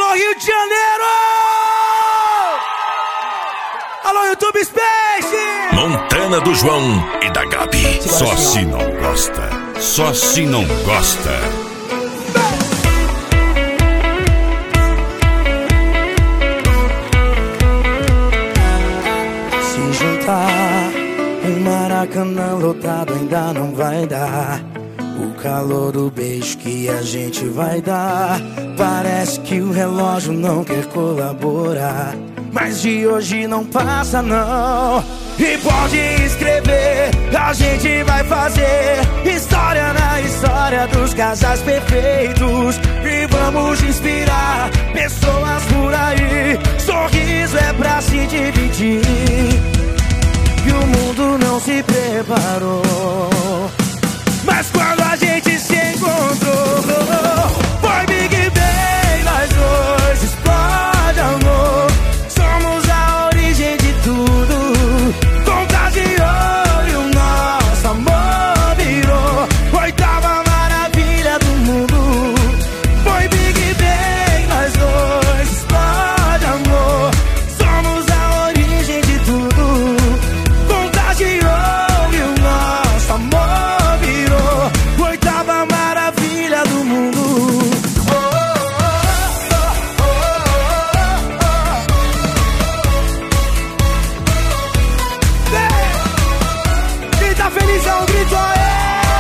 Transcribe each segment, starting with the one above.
Alô, Rio de Janeiro! Alô, YouTube Space! Montana do João e da Gabi. Só se não gosta. Só se não gosta. Se juntar, um Maracanã lotado ainda não vai dar. O calor do beijo que a gente vai dar. Parece que o relógio não quer colaborar, mas de hoje não passa não. E pode escrever, a gente vai fazer história na história dos casais perfeitos. E vamos inspirar pessoas por aí. Sorriso é pra se dividir, e o mundo não se preparou, mas quando a gente se encontrou, foi Big Bang, nós dois, explode amor. Somos a origem de tudo, contagiou e o nosso amor virou oitava maravilha do mundo. Foi Big Bang, nós dois, explode amor. Somos a origem de tudo, contagiou e o nosso amor virou oitava maravilha do mundo. Quem tá feliz é um grito aí.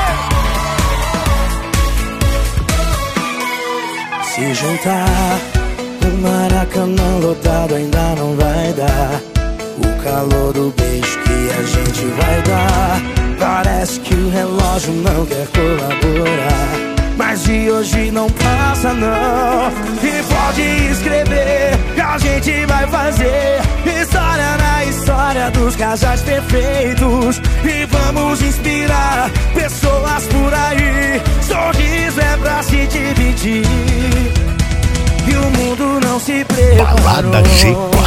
Se juntar, o Maracanã lotado ainda não vai dar. O calor do beijo que a gente vai dar. Parece que o relógio não quer colaborar, mas de hoje não passa não. E pode escrever, que a gente vai fazer história na história dos casais perfeitos. E vamos inspirar pessoas por aí. Sorriso é pra se dividir, e o mundo não se preparou. Balada G4.